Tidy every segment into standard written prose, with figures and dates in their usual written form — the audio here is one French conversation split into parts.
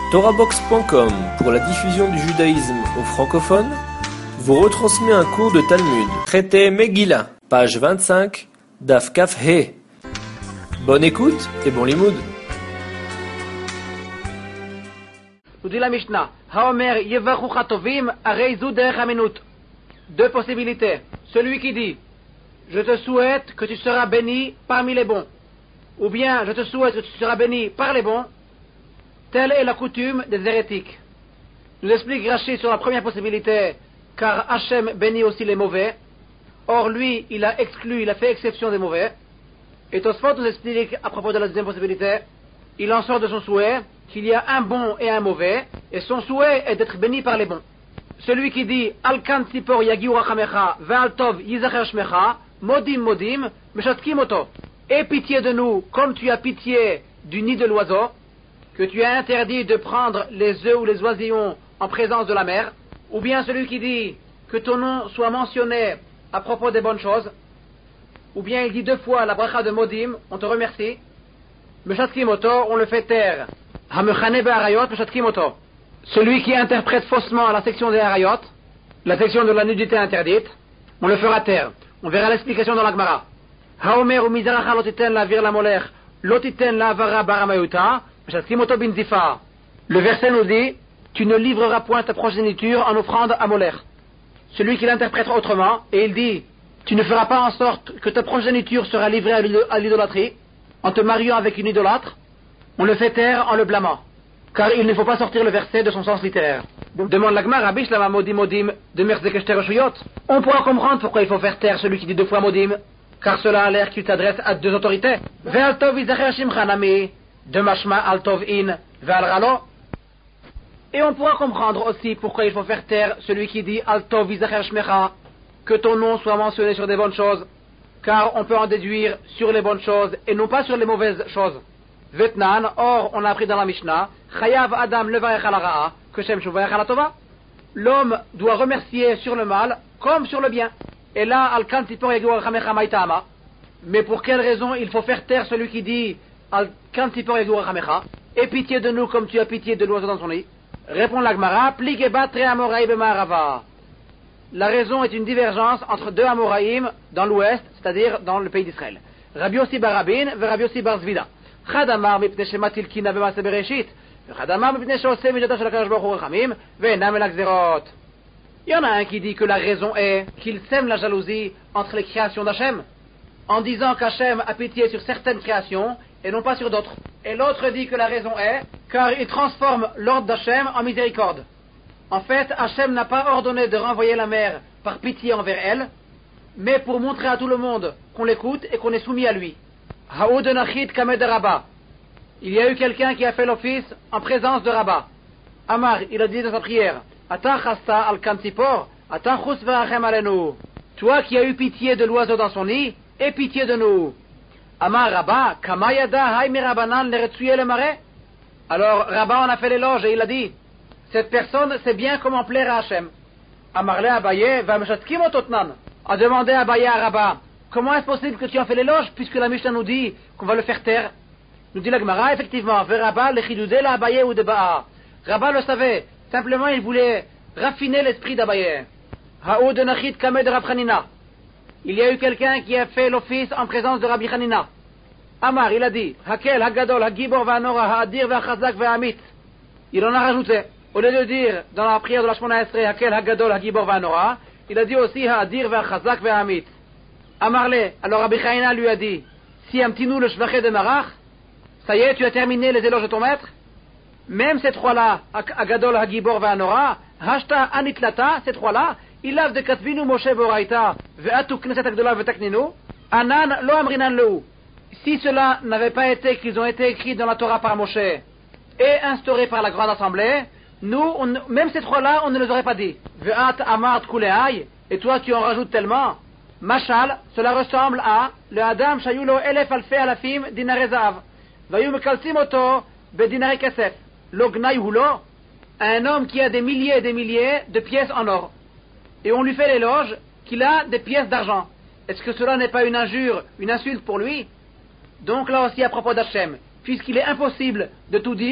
TorahBox.com, pour la diffusion du judaïsme aux francophones, vous retransmet un cours de Talmud, traité Megillah, page 25, Daf Kaf He. Bonne écoute et bon limoud. Nous dit la Mishnah, Haomer Yevachucha Tovim Arei Zu Derech Aminut. Deux possibilités. Celui qui dit, je te souhaite que tu seras béni parmi les bons, ou bien je te souhaite que tu seras béni par les bons, telle est la coutume des hérétiques. Nous explique Rashi sur la première possibilité, car Hachem bénit aussi les mauvais. Or lui, il a fait exception des mauvais. Et Tosfot nous explique à propos de la deuxième possibilité, il en sort de son souhait qu'il y a un bon et un mauvais, et son souhait est d'être béni par les bons. Celui qui dit Al kan tzipor yagiu rachamecha ve'al tov yizacher shmecha modim modim meshatkim oto. Aie pitié de nous comme tu as pitié du nid de l'oiseau, que tu as interdit de prendre les œufs ou les oisillons en présence de la mer, ou bien celui qui dit que ton nom soit mentionné à propos des bonnes choses, ou bien il dit deux fois la bracha de modim, on te remercie, meshatkim oto, on le fait taire. Hamechane be'arayot meshatkim oto. Celui qui interprète faussement la section des harayot, la section de la nudité interdite, on le fera taire. On verra l'explication dans la Gemara. Haomer ou mizaracha lotiten la vir la molech, lotiten la avara baramayuta, meshatkim oto bin zifa. Le verset nous dit, tu ne livreras point ta progéniture en offrande à Molech. Celui qui l'interprète autrement, et il dit, tu ne feras pas en sorte que ta progéniture sera livrée à l'idolâtrie, en te mariant avec une idolâtre, on le fait taire en le blâmant. Car il ne faut pas sortir le verset de son sens littéraire. Demande la Gemara, Rabbi Shlama modim modim de merzekeshter oshuyot. On pourra comprendre pourquoi il faut faire taire celui qui dit deux fois modim, car cela a l'air qu'il s'adresse à deux autorités. Ve'al tov yizacher shimcha nami, de mashma al tov in ve'al ralo. Et on pourra comprendre aussi pourquoi il faut faire taire celui qui dit al tov yizacher shmecha, que ton nom soit mentionné sur des bonnes choses, car on peut en déduire sur les bonnes choses et non pas sur les mauvaises choses. Vetnan, or on a appris dans la Mishnah, Chayav Adam levaech al hara'a, que Shem shuvaech al tova. L'homme doit remercier sur le mal comme sur le bien. Et là, al kan tzipor yagiu rachamecha maitama. Mais pour quelle raison il faut faire taire celui qui dit al kan tzipor yagiu rachamecha? Aie pitié de nous comme tu as pitié de l'oiseau dans son nid. Répond la Gemara, pligeba tre amoraï b'ma'arava. La raison est une divergence entre deux Amoraïm dans l'ouest, c'est-à-dire dans le pays d'Israël. Rabbi Yossi bar Rabin ve Rabbi Yossi bar Zvida. Chad amar mipnei shematil kina b'maaseh bereshit, v'chad amar mipnei she'oseh midotav shel HaKadosh Baruch Hu rachamim, ve'enam el hagzerot. Il y en a un qui dit que la raison est qu'il sème la jalousie entre les créations d'Hachem, en disant qu'Hachem a pitié sur certaines créations et non pas sur d'autres. Et l'autre dit que la raison est car il transforme l'ordre d'Hachem en miséricorde. En fait, Hachem n'a pas ordonné de renvoyer la mer par pitié envers elle, mais pour montrer à tout le monde qu'on l'écoute et qu'on est soumis à lui. Haoud Nachit Kamed Rabba. Il y a eu quelqu'un qui a fait l'office en présence de Rabba. Amar, il a dit dans sa prière, Ata chasta al kantipor, ata chus verachem alenu. Toi qui as eu pitié de l'oiseau dans son nid, aie pitié de nous. Amar Rabba, Kamayada hay mirabanan leretsuye le marais. Alors Rabba en a fait l'éloge et il a dit, cette personne sait bien comment plaire à Hachem. Amarle Abaye va meshatkim ototnan. A demandé à Abaye à Rabba, comment est-ce possible que tu en fais l'éloge puisque la Mishnah nous dit qu'on va le faire taire? Nous dit la Gemara, effectivement, ve Rabba le chidudé la Abaye ou de Ba'a. Rabba le savait, simplement il voulait raffiner l'esprit d'Abaye. Haoud nachit kamed Rab Chanina. Il y a eu quelqu'un qui a fait l'office en présence de Rabbi Chanina. Amar, il a dit, Hakel, Hagadol, Hagibor, Vanora, Hadir, Vachazak, Vahamit. Il en a rajouté. Au lieu de dire dans la prière de la Shmona Esrei, Hakel, Hagadol, Hagibor, Vanora, il a dit aussi Hadir, Vachazak, Vahamit. Amarle, alors Rabbi Chanina lui a dit, si amtinu le shvachet de Marach, ça y est, tu as terminé les éloges de ton maître? Même ces trois-là, Hagadol, Hagibor, Vanora, Hashta, Anitlata, ces trois-là, Ilav de Katvinu, Moshe, Boraita, Ve'atu, Knesset, Agdola, Vetakninu, Anan, Lo Amrinan, Leu. Si cela n'avait pas été qu'ils ont été écrits dans la Torah par Moshe et instaurés par la Grande Assemblée, nous, même ces trois-là, on ne les aurait pas dit. Ve'at amart kulehay, et toi tu en rajoutes tellement. Mashal, cela ressemble à le Adam shayulo elef alfe alafim dinare zahav, vayu mekalsim oto bedinare kesef, lo gnai hulo, un homme qui a des milliers et des milliers de pièces en or. Et on lui fait l'éloge qu'il a des pièces d'argent. Est-ce que cela n'est pas une injure, une insulte pour lui? Donc là aussi à propos d'Hachem, puisqu'il est impossible de tout dire,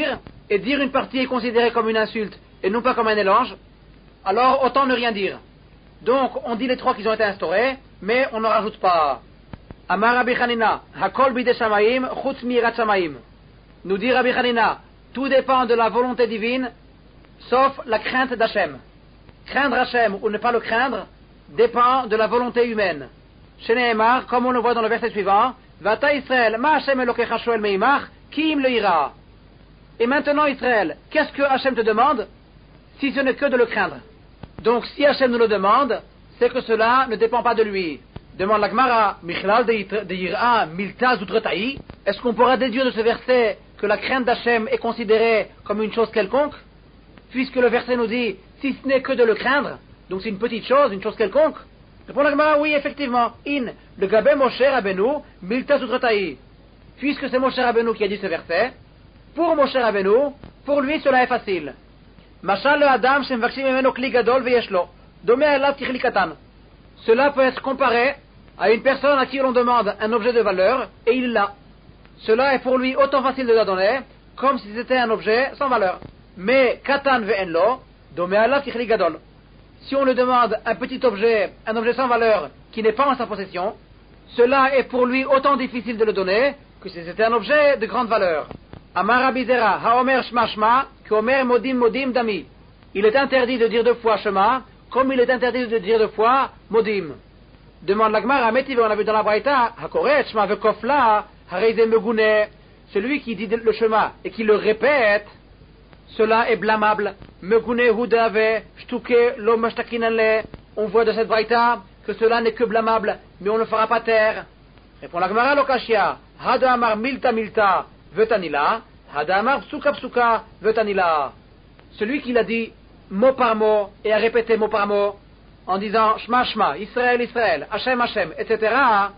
et dire une partie est considérée comme une insulte et non pas comme un éloge, alors autant ne rien dire. Donc on dit les trois qui ont été instaurés, mais on n'en rajoute pas. Amar Rabbi Hanina, Hakol bide Shamaim, Chutz mirat Shamaim. Nous dit Rabbi Hanina, tout dépend de la volonté divine, sauf la crainte d'Hachem. Craindre Hachem ou ne pas le craindre dépend de la volonté humaine. Chez Nehemar, comme on le voit dans le verset suivant, Vata Israël, ma Hachem Elokecha shoel meimach, ki im le ira. Et maintenant Israël, qu'est-ce que Hachem te demande si ce n'est que de le craindre? Donc si Hachem nous le demande, c'est que cela ne dépend pas de lui. Demande la Gemara, Michlal de Yira milta zutretaï. Est-ce qu'on pourra déduire de ce verset que la crainte d'Hachem est considérée comme une chose quelconque? Puisque le verset nous dit, si ce n'est que de le craindre, donc c'est une petite chose, une chose quelconque. Répond la Gemara, oui, effectivement. Le Gabé Moshe Rabbeinu, milta zutretaï. Puisque c'est Moshe Rabbeinu qui a dit ce verset, pour Moshe Rabbeinu, pour lui cela est facile. Mashal le Adam shemvakshim memeno kli gadol veyeshlo. Domé alav kichli katan. Cela peut être comparé à une personne à qui l'on demande un objet de valeur et il l'a. Cela est pour lui autant facile de la donner comme si c'était un objet sans valeur. Mais katan ve'enlo, domé alav kichli gadol. Si on lui demande un petit objet, un objet sans valeur qui n'est pas en sa possession, cela est pour lui autant difficile de le donner que si c'était un objet de grande valeur. Amar Rabbi Zera, haomer shma shma, qu'omer modim modim dami. Il est interdit de dire deux fois shema, comme il est interdit de dire deux fois modim. Demande la Gemara, Métiv, on a vu dans la Braïta, hakoret shma vekofla, hareize megune. Celui qui dit le shema et qui le répète, cela est blâmable. Megune hudave, shtuke lo mashtakinale. On voit de cette Braïta que cela n'est que blâmable, mais on ne le fera pas taire. Répond la Gemara, lokashia, hada amar milta milta. Vetanila, Hadamar psuka psuka, vetanila. Celui qui l'a dit mot par mot et a répété mot par mot en disant Shma Shma, Israël Israël, Hachem Hachem, etc.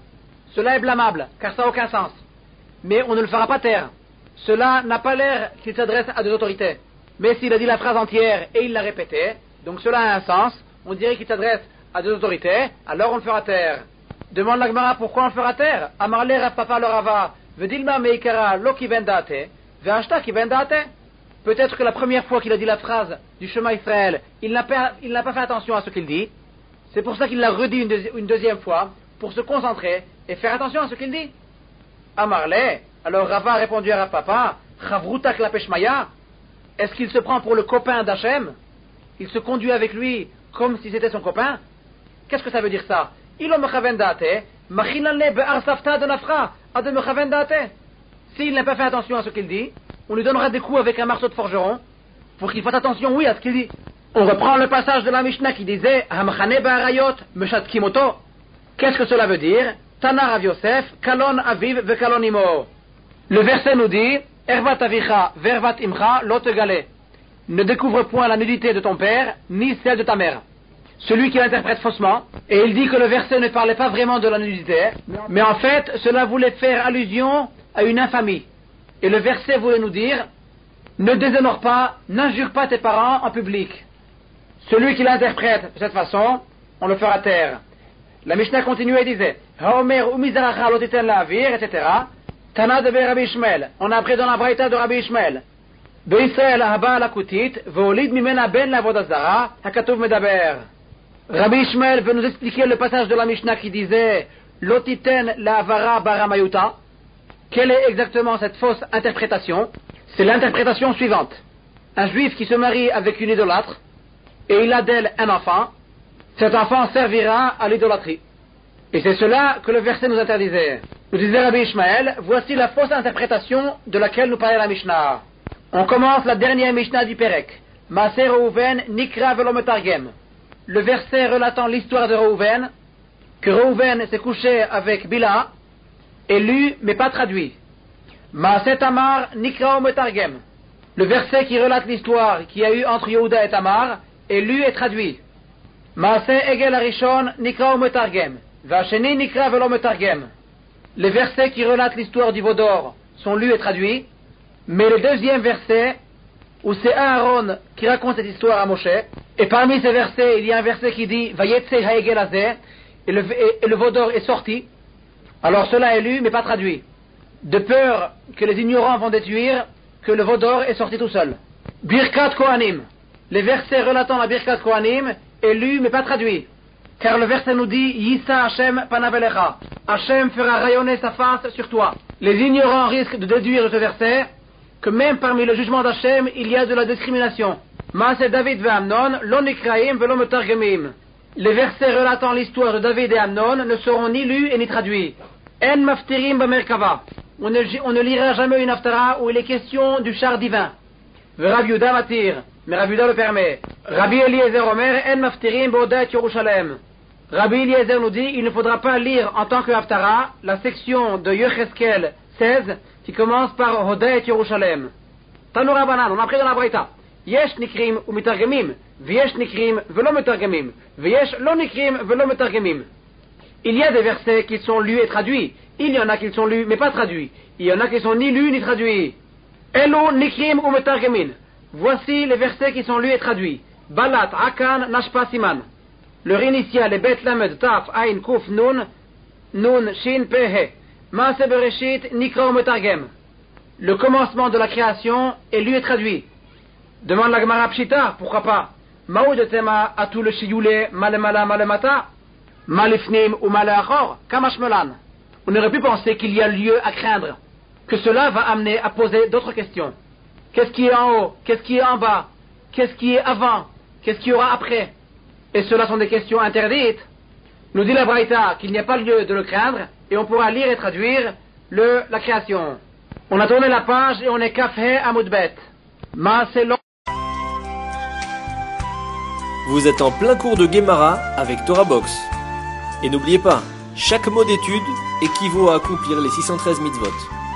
Cela est blâmable, car ça n'a aucun sens. Mais on ne le fera pas taire. Cela n'a pas l'air qu'il s'adresse à des autorités. Mais s'il a dit la phrase entière et il l'a répétée, donc cela a un sens, on dirait qu'il s'adresse à des autorités, alors on le fera taire. Demande la Gemara pourquoi on le fera taire. Amarle Rav Papa le Rava. Peut-être que la première fois qu'il a dit la phrase du Shema Israël, il n'a pas fait attention à ce qu'il dit. C'est pour ça qu'il l'a redit une deuxième fois, pour se concentrer et faire attention à ce qu'il dit. Amarle, alors Rava a répondu à Rav Papa, Chavruta klapeshmaya, est-ce qu'il se prend pour le copain d'Hachem? Il se conduit avec lui comme si c'était son copain? Qu'est-ce que ça veut dire ça? Il S'il n'a pas fait attention à ce qu'il dit, on lui donnera des coups avec un marteau de forgeron pour qu'il fasse attention, oui, à ce qu'il dit. On reprend le passage de la Mishnah qui disait Hamachane ba'arayot meshatkimoto. Qu'est-ce que cela veut dire? Tana Rav Yosef, Kalon aviv ve kalon imo. Le verset nous dit Ervat avicha vervat imcha lo tegale. Ne découvre point la nudité de ton père ni celle de ta mère. Celui qui l'interprète faussement, et il dit que le verset ne parlait pas vraiment de la nudité, mais en fait, cela voulait faire allusion à une infamie. Et le verset voulait nous dire, ne déshonore pas, n'injure pas tes parents en public. Celui qui l'interprète de cette façon, on le fera taire. La Mishnah continuait et disait, Haomer umizaracha lotiten la'avir, etc. Tana de Rabbi Ishmael. On a appris dans la Braïta de Rabbi Ishmael. Be'Israël haba lakutit, ve'olid mimena ben la vodazara, hakatuv medaber. Rabbi Ishmael veut nous expliquer le passage de la Mishnah qui disait Lotiten la avara baramayuta. Quelle est exactement cette fausse interprétation? C'est l'interprétation suivante. Un juif qui se marie avec une idolâtre et il a d'elle un enfant, cet enfant servira à l'idolâtrie. Et c'est cela que le verset nous interdisait. Nous disait Rabbi Ishmael, voici la fausse interprétation de laquelle nous parlait la Mishnah. On commence la dernière Mishnah du Perek. Maaser Reuven nikra velo metargem. Le verset relatant l'histoire de Reuven, que Reuven s'est couché avec Bila, est lu mais pas traduit. Maaser Tamar nikra metargem. Le verset qui relate l'histoire qu'il y a eu entre Yehuda et Tamar est lu et traduit. Maaser Egel Arishon nikra metargem. Vasheni nikra velo metargem. Les versets qui relatent l'histoire du veau d'or sont lus et traduits, mais le deuxième verset, où c'est Aaron qui raconte cette histoire à Moshe, et parmi ces versets, il y a un verset qui dit Vayetse haegel hazeh, et le veau d'or est sorti. Alors cela est lu mais pas traduit, de peur que les ignorants vont déduire que le veau d'or est sorti tout seul. Birkat Kohanim. Les versets relatant la Birkat Kohanim est lu mais pas traduit. Car le verset nous dit Yissa Hashem panavelecha. Hashem fera rayonner sa face sur toi. Les ignorants risquent de déduire de ce verset que même parmi le jugement d'Hashem, il y a de la discrimination. Maaseh David ve Amnon, lo nikraim velo metargemim. Les versets relatant l'histoire de David et Amnon ne seront ni lus et ni traduits. En maftirim b'merkava. On ne lira jamais une haftara où il est question du char divin. Rabbi Yehuda matir, mais Rabbi Yehuda le permet. Rabbi Eliezer Omer, en maftirim b'odat Yerushalem. Rabbi Eliezer nous dit, il ne faudra pas lire en tant que haftara la section de Yecheskel 16 qui commence par Hodet Yerushalem. Tanura Banan, on a pris dans la Braïta. Yesh nikrim ou mitargemim, v'yesh nikrim v'lo mitargemim, v'yesh lo nikrim v'lo mitargemim. Il y a des versets qui sont lus et traduits. Il y en a qui sont lus mais pas traduits. Il y en a qui sont ni lus ni traduits. Elo nikrim ou mitargemin. Voici les versets qui sont lus et traduits. Balat, Akan, Nashpa, Siman. Leur initial est Bet Lamed Taf Ain Kuf Nun Nun Shin Pehe. Maaseh Bereshit Nikra ou Metargem. Le commencement de la création est lu et traduit. Demande la Gemara Pshita, pourquoi pas? Maoud Tema Atou le Shiyule Malemala Malemata Malifnim ou Maleachor Kamashmelan. On aurait pu penser qu'il y a lieu à craindre que cela va amener à poser d'autres questions. Qu'est-ce qui est en haut? Qu'est-ce qui est en bas? Qu'est-ce qui est avant? Qu'est-ce qu'il y aura après? Et cela sont des questions interdites. Nous dit la Braïta qu'il n'y a pas lieu de le craindre et on pourra lire et traduire la création. On a tourné la page et on est Kafhe Amoudbet. Maaselon. Vous êtes en plein cours de Gemara avec Torah Box. Et n'oubliez pas, chaque mot d'étude équivaut à accomplir les 613 mitzvot.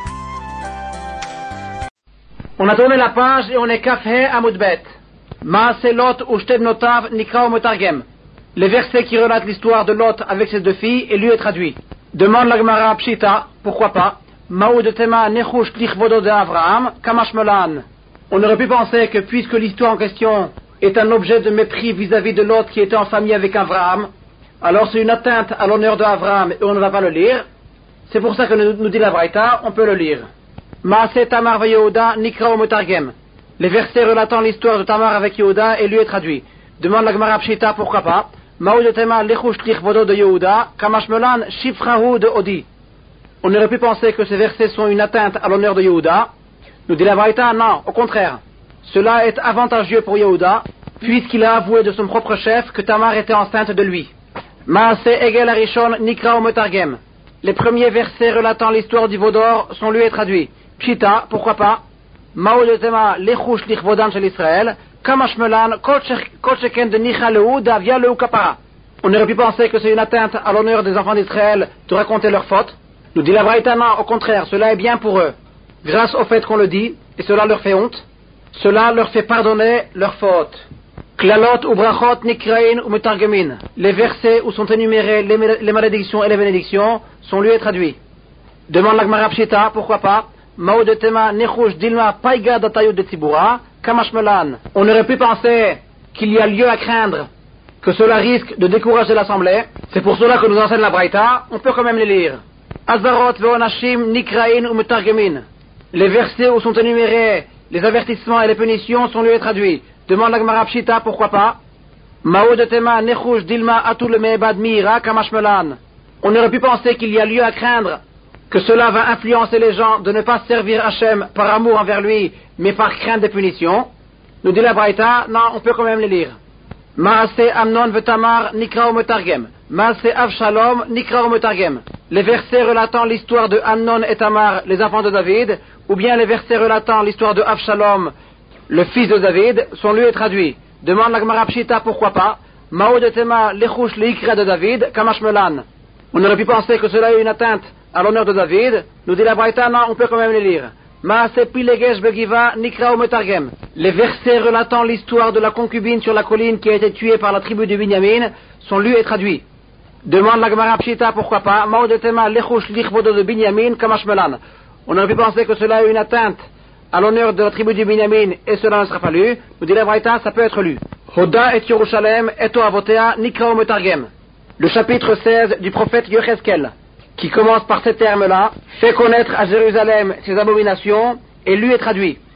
On a tourné la page et on est Kafhe Amoudbet. Maaselot ushted notav nikra metargem. Les versets qui relatent l'histoire de Lot avec ses deux filles est lu et traduit. Demande la Gemara Pshita, pourquoi pas? Maoud tema nechush lichvodo de Avraham kamashmelan. On aurait pu penser que puisque l'histoire en question est un objet de mépris vis-à-vis de Lot qui était en famille avec Avraham, alors c'est une atteinte à l'honneur de Avraham et on ne va pas le lire. C'est pour ça que nous dit la Braïta, on peut le lire. Maaseh Tamar ve Yehuda nikra metargem. Les versets relatant l'histoire de Tamar avec Yehuda est lu et traduit. Demande la Gemara Pshita, pourquoi pas? Maoud tema lechush lichvodo de Yehuda kamashmelan shifrahu de Odi. On aurait pu penser que ces versets sont une atteinte à l'honneur de Yehuda. Nous dit la Braïta, non, au contraire. Cela est avantageux pour Yehuda, puisqu'il a avoué de son propre chef que Tamar était enceinte de lui. Maaseh Egel Arishon Nikra Metargem. Les premiers versets relatant l'histoire du veau d'or sont lus et traduits. Pshita, pourquoi pas? Maoud tema lechush lichvodan shel Israël, kamashmelan kolcheken de Nichaleu davia leu kapara. On aurait pu penser que c'est une atteinte à l'honneur des enfants d'Israël de raconter leurs fautes. Nous dit la Braïta, non, au contraire, cela est bien pour eux. Grâce au fait qu'on le dit, et cela leur fait honte, cela leur fait pardonner leurs fautes. Klalot ou brachot nikrain ou metargemin. Les versets où sont énumérées les malédictions et les bénédictions sont lus et traduits. Demande la Gemara Pshita, pourquoi pas? Maoud tema nechush dilma paiga datayut de Tzibura, kamashmelan. On aurait pu penser qu'il y a lieu à craindre que cela risque de décourager l'assemblée. C'est pour cela que nous enseigne la Braïta, on peut quand même les lire. Azarot ve'onashim nikrain ou metargemin. Les versets où sont énumérés les avertissements et les punitions sont lus et traduits. Demande la Gemara Pshita, pourquoi pas? Maoud tema nechush dilma atul me'ebad mi'ira kamashmelan. On aurait pu penser qu'il y a lieu à craindre que cela va influencer les gens de ne pas servir Hachem par amour envers lui, mais par crainte des punitions. Nous dit la Braïta, non, on peut quand même les lire. Maaseh Amnon ve'Tamar nikra metargem. Maaseh Avshalom nikra metargem. Les versets relatant l'histoire de Amnon et Tamar, les enfants de David, ou bien les versets relatant l'histoire de Avshalom, le fils de David, sont lus et traduits. Demande la Gemara Pshita, pourquoi pas? Maoud tema lechush leikra de David, kamashmelan. On aurait pu penser que cela est une atteinte à l'honneur de David. Nous dit la Braïta, non, on peut quand même les lire. Maaseh pilegesh begiva nikra metargem. Les versets relatant l'histoire de la concubine sur la colline qui a été tuée par la tribu de Binyamin sont lus et traduits. Demande la Gemara Pshita, pourquoi pas? Maoud tema lechush lichvodo de Binyamin kamashmelan. On aurait pu penser que cela est une atteinte à l'honneur de la tribu de Binyamin et cela ne sera pas lu. Nous dit la Braïta, ça peut être lu. Hoda et Yerushalem et Oavotea nikra metargem. Le chapitre 16 du prophète Yecheskel, qui commence par ces termes-là, fait connaître à Jérusalem ses abominations, est lu et traduit.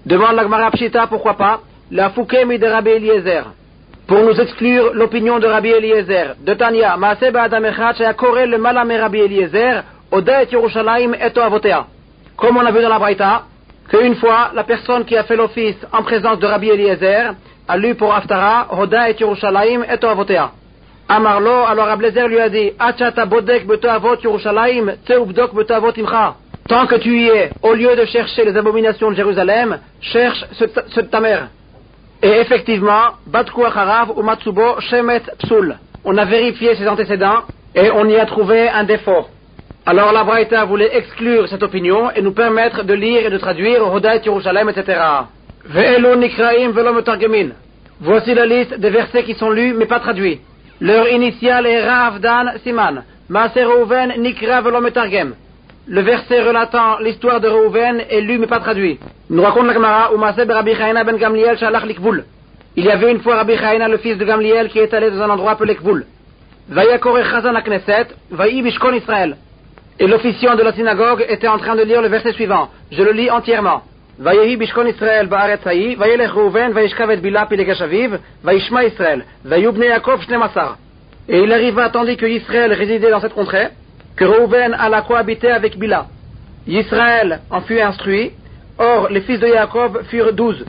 Demande la Gemara Pshita, pourquoi pas, la Foukemi de Rabbi Eliezer. Pour nous exclure l'opinion de Rabbi Eliezer. De Tanya, Maaseh Ba'adam Echad, Sheyakore le Malam Rabbi Eliezer, Oda et Yerushalayim et Avotea. Comme on a vu dans la Braïta, qu'une fois, la personne qui a fait l'office en présence de Rabbi Eliezer a lu pour Haftara, Oda et Yerushalayim et Avotea. Amarlo, alors Ablezer lui a dit, Achata Bodek Beto Avot Yerushalayim, Teubdok Beto Avot Imcha. Tant que tu y es, au lieu de chercher les abominations de Jérusalem, cherche ceux de ta mère. Et effectivement, Batku Acharav ou Matsubo Shemet Psul. On a vérifié ses antécédents et on y a trouvé un défaut. Alors la Braïta voulait exclure cette opinion et nous permettre de lire et de traduire Hodaït Yerushalem, etc. Ve'elu Nikraim Velo Metargemin. Voici la liste des versets qui sont lus mais pas traduits. Leur initiale est Rav Dan Siman. Maaser Reuven Nikra Velo Metargem. Le verset relatant l'histoire de Reuven est lu mais pas traduit. Nous raconte la Gemara où Maaseh Rabbi Chaina ben Gamliel Shalach Likvul. Il y avait une fois Rabbi Chaina, le fils de Gamliel, qui est allé dans un endroit appelé Kvul. Vayakore Chazan HaKnesset, Vayi Bishkon Israël. Et l'officiant de la synagogue était en train de lire le verset suivant. Je le lis entièrement. Vayehi Bishkon Israël Ba'aretz Hayi, Vayelech Reuven, Vayishkav et Bila Pilegash Aviv, Vayishma Israël, Vayubne Yaakov Shnemasar. Et il arriva, tandis que Israël résidait dans cette contrée, que Reuven alla cohabiter avec Bila. Israël en fut instruit. Or, les fils de Yaakov furent 12.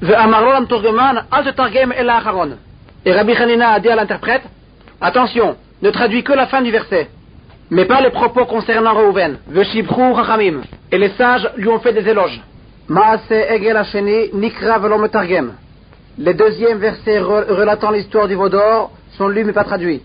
Et Rabbi Hanina a dit à l'interprète, attention, ne traduis que la fin du verset, mais pas les propos concernant Reuven. Et les sages lui ont fait des éloges. Les deuxièmes versets relatant l'histoire du veau d'or sont lus mais pas traduits.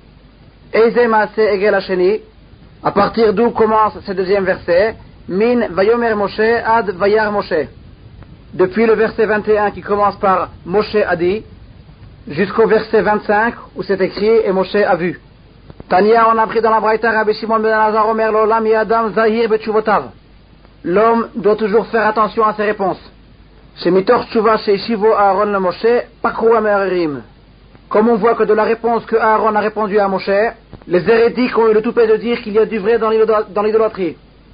À partir d'où commence ce deuxième verset, Min Vayomer Moshe Ad Vayar Moshe. Depuis le verset 21 qui commence par Moshe a dit, jusqu'au verset 25 où c'est écrit et Moshe a vu. Tania, on a appris dans la Braïta, Rabbi Shimon ben Elazar Omer L'Olam Yadam Zahir Betchuvotav. L'homme doit toujours faire attention à ses réponses. Chez Mitor Tshuva chez Shivo Aaron le Moshe, Pakru Amerim. Comme on voit que de la réponse que Aaron a répondu à Moshe, les hérétiques ont eu le toupet de dire qu'il y a du vrai dans l'idolâtrie.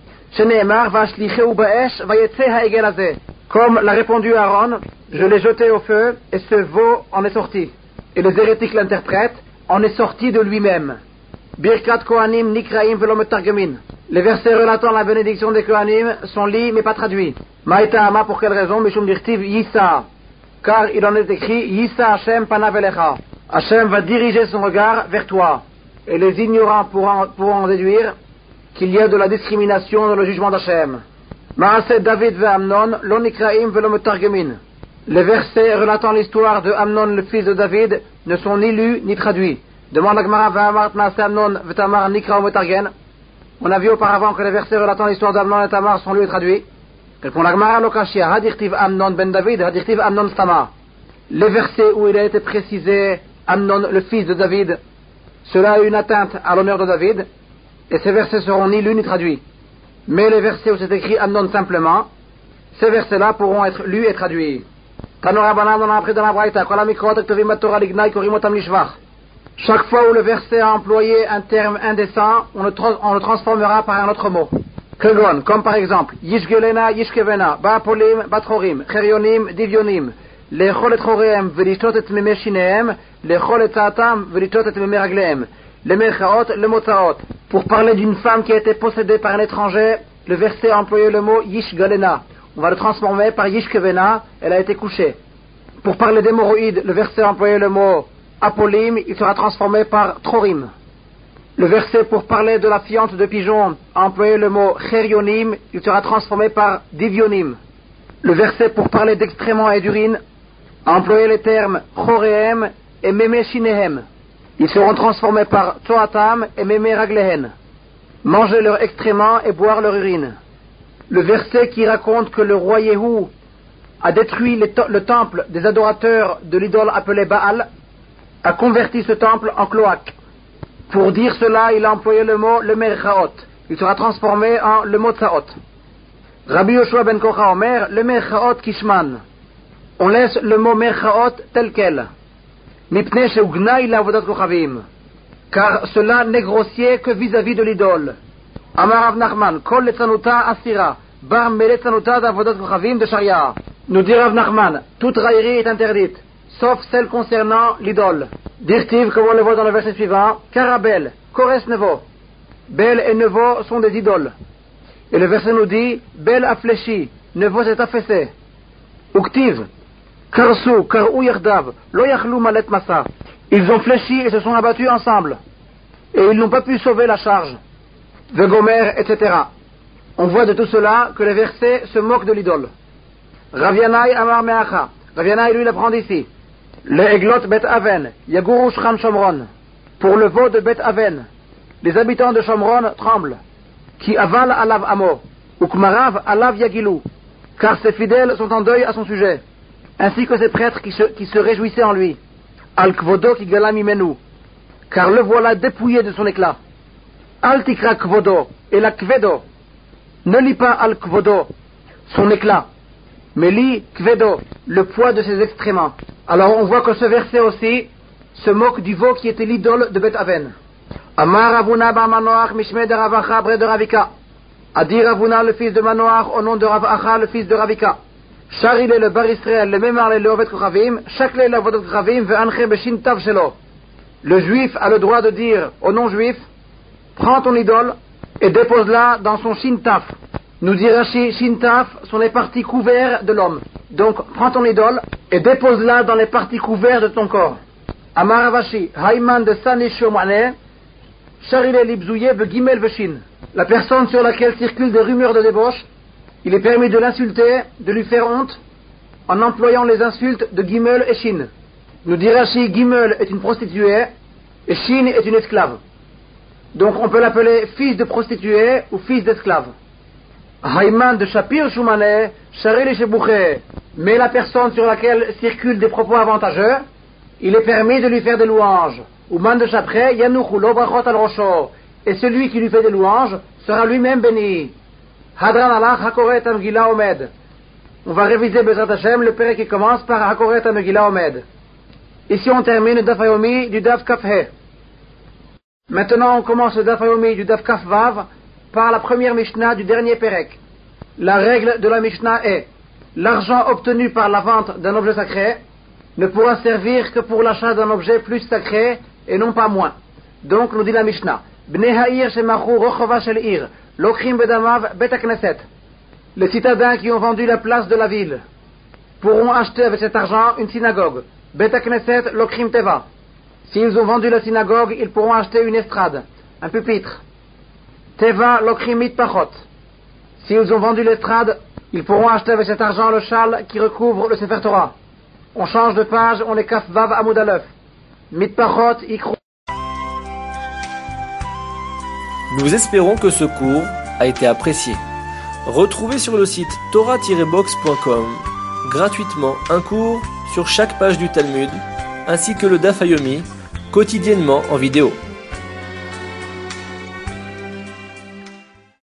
Comme l'a répondu Aaron, je l'ai jeté au feu et ce veau en est sorti. Et les hérétiques l'interprètent, en est sorti de lui-même. Birkat Kohanim Nikraim Velo Metargemin. Les versets relatant la bénédiction des Kohanim sont lits mais pas traduits. Maïta Ama, pour quelle raison? Mishum Dirtiv Yissa. Car il en est écrit Yissa Hashem Panav Elecha. Hashem va diriger son regard vers toi. Et les ignorants pourront en déduire qu'il y a de la discrimination dans le jugement d'Hashem. Maaseh David ve Amnon, lo nikraim velo metargemin. Les versets relatant l'histoire de Amnon, le fils de David, ne sont ni lus ni traduits. Demande la Gemara Va'amart Maaseh Amnon ve'tamar nikra metargen. On a vu auparavant que les versets relatant l'histoire d'Amnon et Tamar sont lus et traduits. Répond la Gemara Lokashia, Hadirtiv Amnon ben David, Hadirtiv Amnon Stama. Les versets où il a été précisé Amnon, le fils de David, cela a une atteinte à l'honneur de David, et ces versets seront ni lus ni traduits. Mais les versets où c'est écrit Amnon simplement, ces versets-là pourront être lus et traduits. Tanorabanan, on a appris dans la Braïta, chaque fois où le verset a employé un terme indécent, on le transformera par un autre mot. Kegon, comme par exemple, Yishgelena, Yishkevena, Ba'apolim, Batrorim, Cherionim, Divionim, Lechol et Choreem, Velishtot et Memeshineem, Lechol et Taatam, Velishtot et Memeragleem, les Mechaot, le Motzaot. Pour parler d'une femme qui a été possédée par un étranger, le verset a employé le mot Yishgelena. On va le transformer par Yishkevena, elle a été couchée. Pour parler d'hémorroïdes, le verset a employé le mot Apolim, il sera transformé par Trorim. Le verset pour parler de la fiente de pigeon a employé le mot Cherionim, il sera transformé par Divionim. Le verset pour parler d'excréments et d'urine a employé les termes Choreem et Memeshinehem. Ils seront transformés par Toatam et Memeraglehen. Manger leurs excréments et boire leur urine. Le verset qui raconte que le roi Yehou a détruit le temple des adorateurs de l'idole appelée Baal, a converti ce temple en cloaque. Pour dire cela, il a employé le mot le Merchaot. Il sera transformé en le Motzaot. Rabbi Yoshua ben Kocha Omer, le Merchaot Kishman. On laisse le mot Merchaot tel quel. Mipnei sheugnaï la'avodat kochavim. Car cela n'est grossier que vis-à-vis de l'idole. Amar Rav Nachman, kol letzanuta asira, bar meletzanuta d'avodat kochavim de Sharia. Nous dit Rav Nachman, toute raillerie est interdite, sauf celle concernant l'idole. Dirtiv, comme on le voit dans le verset suivant, Karabel, Kores Nevo. Bel et Nevo sont des idoles. Et le verset nous dit, Bel a fléchi, Nevo s'est affaissé. Uktiv, Karsu, Karou Yerdav, Lo Yachlou Malet Massa. Ils ont fléchi et se sont abattus ensemble. Et ils n'ont pas pu sauver la charge. Vegomer, etc. On voit de tout cela que le verset se moque de l'idole. Ravianai Amar Meacha. Ravianai, lui, l'apprend ici. Le Eglot Bet Aven, Yaguru Shran Shomron. Pour le veau de Bet Aven, les habitants de Shomron tremblent. Qui aval alav amo, ukmarav alav yagilou, car ses fidèles sont en deuil à son sujet, ainsi que ses prêtres qui se réjouissaient en lui. Al kvodo ki galam imenu, car le voilà dépouillé de son éclat. Al tikra kvodo, et la kvedo, ne lis pas al kvodo, son éclat, mais lis kvedo, le poids de ses excréments. Alors on voit que ce verset aussi se moque du veau qui était l'idole de Beth Aven. Amar Ravuna bar Manoach Mishme de Ravacha bre de Ravika. A dit Ravuna le fils de Manoach au nom de Ravacha le fils de Ravika. Charile le bar Israël le memar le Ovet Kochavim, Shakle le Ovet Kochavim ve'anche beshin tav shelo. Le juif a le droit de dire au non-juif, prends ton idole et dépose-la dans son shintaf. Nous dit Rashi, shintaf sont les parties couvertes de l'homme. Donc prends ton idole et dépose-la dans les parties couvertes de ton corps. Amar Ravashi, Haïman de Sanisho Mane. La personne sur laquelle circulent des rumeurs de débauche, il est permis de l'insulter, de lui faire honte, en employant les insultes de Gimel et Shin. Nous dit Rashi, Gimel est une prostituée et Shin est une esclave. Donc on peut l'appeler fils de prostituée ou fils d'esclave. Haïman de Shapir Shumane, Sharili Shebouché. Mais la personne sur laquelle circulent des propos avantageux, il est permis de lui faire des louanges. Ou man de chapré, Yanouchou lo brachot al rosho. Et celui qui lui fait des louanges sera lui-même béni. Hadran alach hakoret amgila omed. On va réviser Bezrat Hashem, le père qui commence par hakoret amgila omed. Ici on termine le Daf Hayomi du Daf Kaf He. Maintenant on commence le Daf Hayomi du Daf Kaf Vav par la première Mishnah du dernier Perek. La règle de la Mishnah est: l'argent obtenu par la vente d'un objet sacré ne pourra servir que pour l'achat d'un objet plus sacré et non pas moins. Donc nous dit la Mishnah, Bnei ha'ir shemachu rochova shel ir, lokrim bedamav bet hakneset. Les citadins qui ont vendu la place de la ville pourront acheter avec cet argent une synagogue. Bet hakneset lokrim teva. S'ils ont vendu la synagogue, ils pourront acheter une estrade, un pupitre. Teva lokrim mitpachot. S'ils ont vendu l'estrade, ils pourront acheter avec cet argent le châle qui recouvre le Sefer Torah. On change de page, on est Kaf Vav Amoud Aleph. Mitpachot Ikrou. Nous espérons que ce cours a été apprécié. Retrouvez sur le site torah-box.com gratuitement un cours sur chaque page du Talmud, ainsi que le Daf Hayomi, quotidiennement en vidéo.